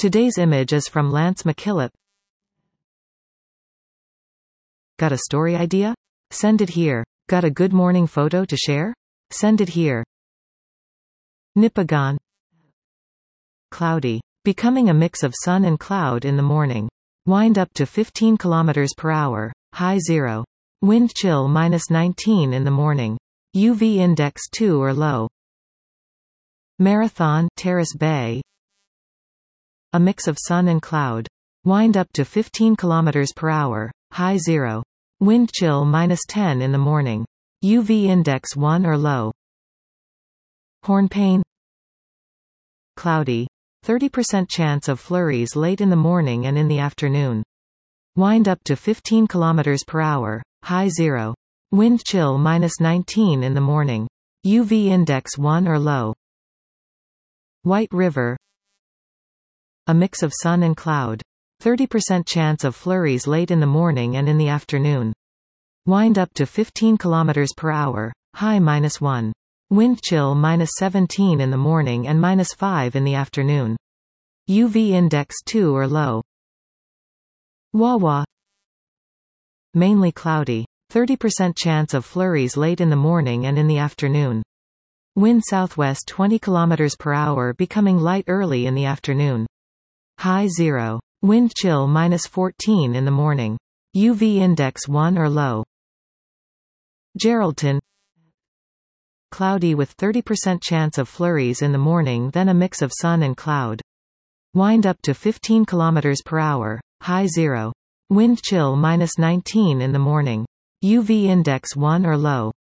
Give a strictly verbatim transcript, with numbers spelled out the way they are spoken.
Today's image is from Lance McKillop. Got a story idea? Send it here. Got a good morning photo to share? Send it here. Nipigon. Cloudy. Becoming a mix of sun and cloud in the morning. Wind up to fifteen kilometers per hour. High zero. Wind chill minus nineteen in the morning. U V index two or low. Marathon, Terrace Bay. A mix of sun and cloud. Wind up to fifteen kilometers per hour. High zero. Wind chill minus ten in the morning. U V index one or low. Hornpain. Cloudy. thirty percent chance of flurries late in the morning and in the afternoon. Wind up to fifteen kilometers per hour. High zero. Wind chill minus nineteen in the morning. U V index one or low. White River. A mix of sun and cloud. thirty percent chance of flurries late in the morning and in the afternoon. Wind up to fifteen kilometers per hour. High minus one. Wind chill minus seventeen in the morning and minus five in the afternoon. U V index two or low. Wawa. Mainly cloudy. thirty percent chance of flurries late in the morning and in the afternoon. Wind southwest twenty kilometers per hour, becoming light early in the afternoon. High zero. Wind chill minus fourteen in the morning. U V index one or low. Geraldton. Cloudy with thirty percent chance of flurries in the morning, then a mix of sun and cloud. Wind up to fifteen kilometers per hour. High zero. Wind chill minus nineteen in the morning. U V index one or low.